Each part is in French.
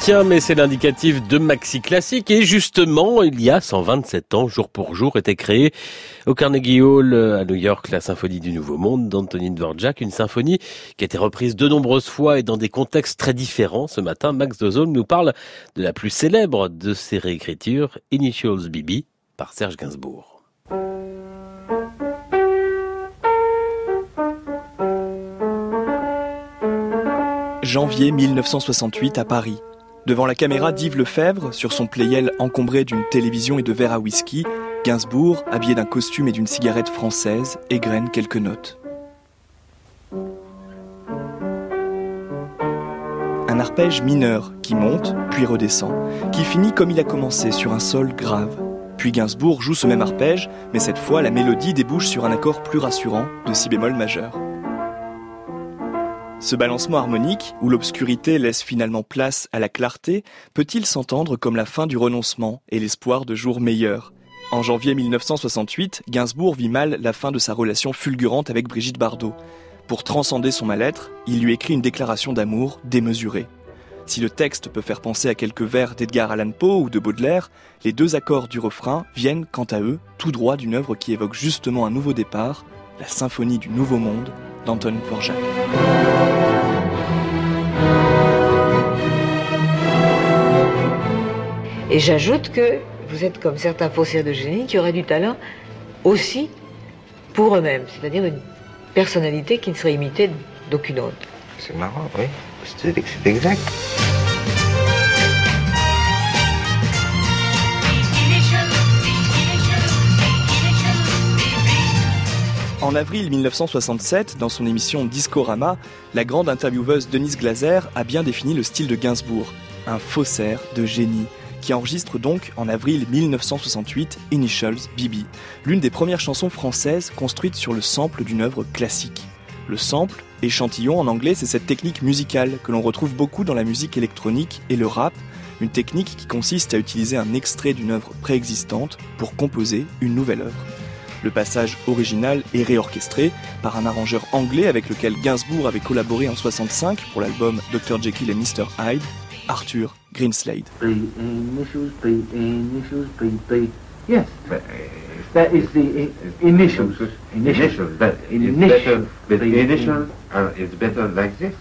ancien, mais c'est l'indicatif de Maxi Classique. Et justement, il y a 127 ans, jour pour jour, était créée au Carnegie Hall à New York la Symphonie du Nouveau Monde d'Antonín Dvořák. Une symphonie qui a été reprise de nombreuses fois et dans des contextes très différents. Ce matin, Max Dozolm nous parle de la plus célèbre de ses réécritures, Initials BB, par Serge Gainsbourg. Janvier 1968 à Paris. Devant la caméra d'Yves Lefebvre, sur son Pleyel encombré d'une télévision et de verres à whisky, Gainsbourg, habillé d'un costume et d'une cigarette française, égrène quelques notes. Un arpège mineur qui monte, puis redescend, qui finit comme il a commencé, sur un sol grave. Puis Gainsbourg joue ce même arpège, mais cette fois la mélodie débouche sur un accord plus rassurant, de si bémol majeur. Ce balancement harmonique, où l'obscurité laisse finalement place à la clarté, peut-il s'entendre comme la fin du renoncement et l'espoir de jours meilleurs ? En janvier 1968, Gainsbourg vit mal la fin de sa relation fulgurante avec Brigitte Bardot. Pour transcender son mal-être, il lui écrit une déclaration d'amour démesurée. Si le texte peut faire penser à quelques vers d'Edgar Allan Poe ou de Baudelaire, les deux accords du refrain viennent, quant à eux, tout droit d'une œuvre qui évoque justement un nouveau départ, la Symphonie du Nouveau Monde d'Antonín Dvořák. Et j'ajoute que vous êtes comme certains faussaires de génie qui auraient du talent aussi pour eux-mêmes, c'est-à-dire une personnalité qui ne serait imitée d'aucune autre. C'est marrant, oui, c'est exact. En avril 1967, dans son émission Discorama, la grande intervieweuse Denise Glaser a bien défini le style de Gainsbourg, un faussaire de génie, qui enregistre donc en avril 1968 Initials BB, l'une des premières chansons françaises construites sur le sample d'une œuvre classique. Le sample, échantillon en anglais, c'est cette technique musicale que l'on retrouve beaucoup dans la musique électronique et le rap, une technique qui consiste à utiliser un extrait d'une œuvre préexistante pour composer une nouvelle œuvre. Le passage original est réorchestré par un arrangeur anglais avec lequel Gainsbourg avait collaboré en 1965 pour l'album Dr. Jekyll et Mr. Hyde, Arthur Greenslade. Yes, that is the initials. Initials. The initials is better like this.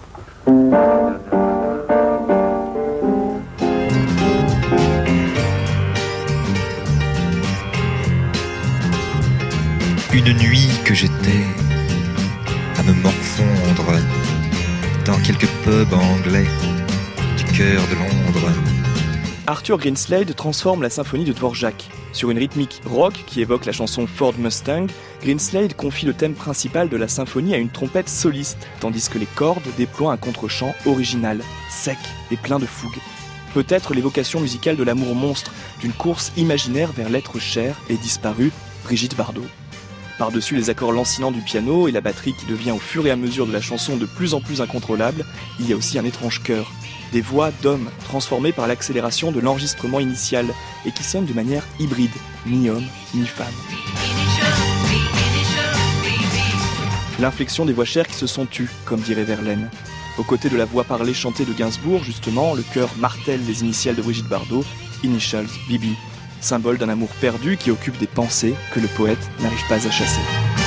Une nuit que j'étais à me morfondre dans quelques pubs anglais du cœur de Londres. Arthur Greenslade transforme la symphonie de Dvořák. Sur une rythmique rock qui évoque la chanson Ford Mustang, Greenslade confie le thème principal de la symphonie à une trompette soliste, tandis que les cordes déploient un contre-chant original, sec et plein de fougue. Peut-être l'évocation musicale de l'amour monstre, d'une course imaginaire vers l'être cher et disparu, Brigitte Bardot. Par-dessus les accords lancinants du piano et la batterie qui devient au fur et à mesure de la chanson de plus en plus incontrôlable, il y a aussi un étrange chœur. Des voix d'hommes transformées par l'accélération de l'enregistrement initial et qui sonnent de manière hybride, mi-homme, mi-femme. L'inflexion des voix chères qui se sont tues, comme dirait Verlaine. Aux côtés de la voix parlée chantée de Gainsbourg, justement, le chœur martèle les initiales de Brigitte Bardot, Initials BB. Symbole d'un amour perdu qui occupe des pensées que le poète n'arrive pas à chasser.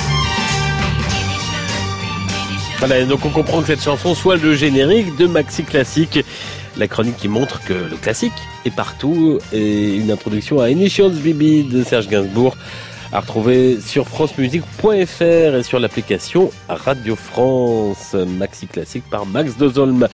Voilà, donc on comprend que cette chanson soit le générique de Maxi Classique, la chronique qui montre que le classique est partout, et une introduction à Initials BB de Serge Gainsbourg à retrouver sur francemusique.fr et sur l'application Radio France. Maxi Classique par Max Dozolm.